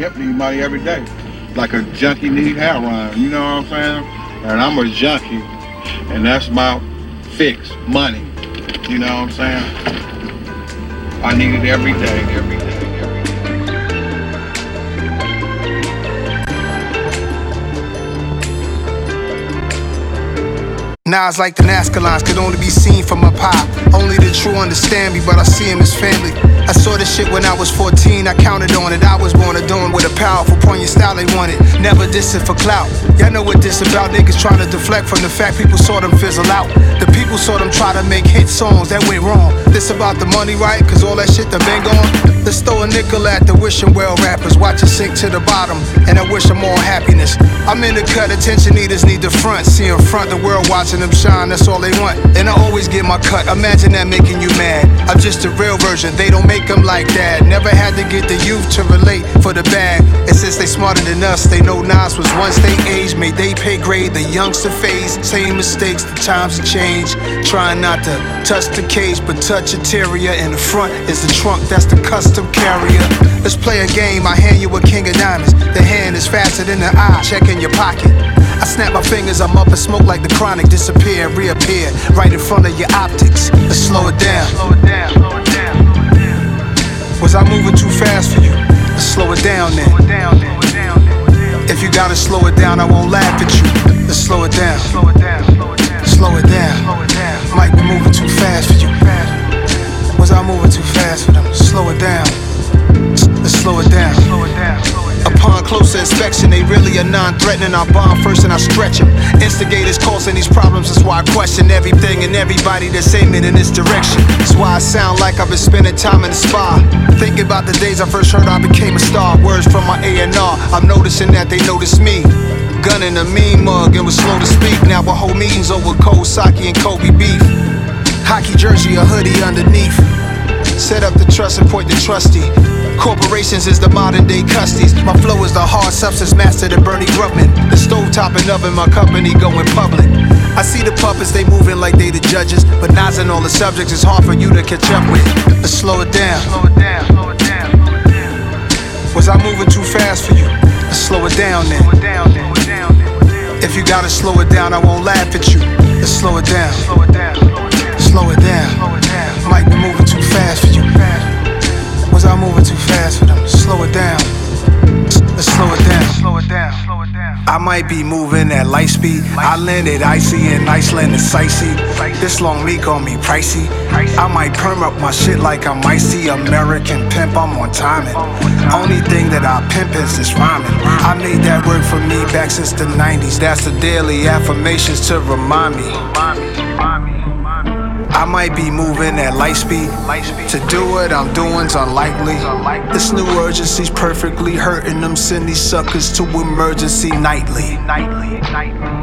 Kemp need money every day. Like a junkie need heroin, you know what I'm saying? And I'm a junkie, and that's my fix, money. You know what I'm saying? I need it every day, every day. Nas like the Nazca lines could only be seen from up high. Only the true understand me, but I see him as family. I saw this shit when I was 14, I counted on it. I was born adorned with a powerful, poignant style they wanted. Never dissing for clout. Y'all know what this about, niggas trying to deflect from the fact people saw them fizzle out. The people saw them try to make hit songs, that went wrong. This about the money, right? Cause all that shit done been gone. Let's throw a nickel at the wishing well rappers. Watch it sink to the bottom, and I wish them all happiness. I'm in the cut, attention eaters need the front. See in front, the world watching them shine, that's all they want. And I always get my cut, imagine that making you mad. I'm just a real version, they don't make them like that. Never had to get the youth to relate for the bag. And since they smarter than us, they know Nas was once they age. Made they pay grade, the youngster phase. Same mistakes, the times have changed. Trying not to touch the cage, but touch interior. In the front is the trunk, that's the custom carrier. Let's play a game, I hand you a king of diamonds. The hand is faster than the eye, check in your pocket. I snap my fingers, I'm up and smoke like the chronic. Disappear, reappear, right in front of your optics. Let's slow it down. Was I moving too fast for you? Let's slow it down then. If you gotta slow it down, I won't laugh at you. Let's slow it down. Slow it down. Might be moving too fast for you. Was I moving too fast for them? Slow it down. Let's slow it down. Upon closer inspection, they really are non-threatening. I bomb first and I stretch them. Instigators causing these problems, that's why I question everything and everybody that's aiming in this direction. That's why I sound like I've been spending time in the spa. Thinking about the days I first heard I became a star. Words from my A&R, I'm noticing that they notice me. Gunning a mean mug and was slow to speak. Now a whole meeting's over cold sake and Kobe beef. Hockey jersey, a hoodie underneath. Set up the trust and point the trustee. Corporations is the modern day custies. My flow is the hard substance master to Bernie Grubman. The stovetop and oven, my company going public. I see the puppets, they moving like they the judges. But Nas and all the subjects, it's hard for you to catch up with. Let's slow it down. Was I moving too fast for you? Let's slow it down then. If you gotta slow it down, I won't laugh at you. Let's slow it down. Slow it down. Might be moving too fast for you. Was I moving too fast for them? Slow it down. Let's slow it down. I might be moving at light speed. I landed icy in Iceland and sightsee. This long meat gon' be pricey. I might perm up my shit like I'm icy. American pimp, I'm on timing. Only thing that I pimp is this rhyming. I made that work for me back since the 90s. That's the daily affirmations to remind me. I might be moving at light speed. To do what I'm doing's unlikely. This new urgency's perfectly hurting them. Send these suckers to emergency nightly.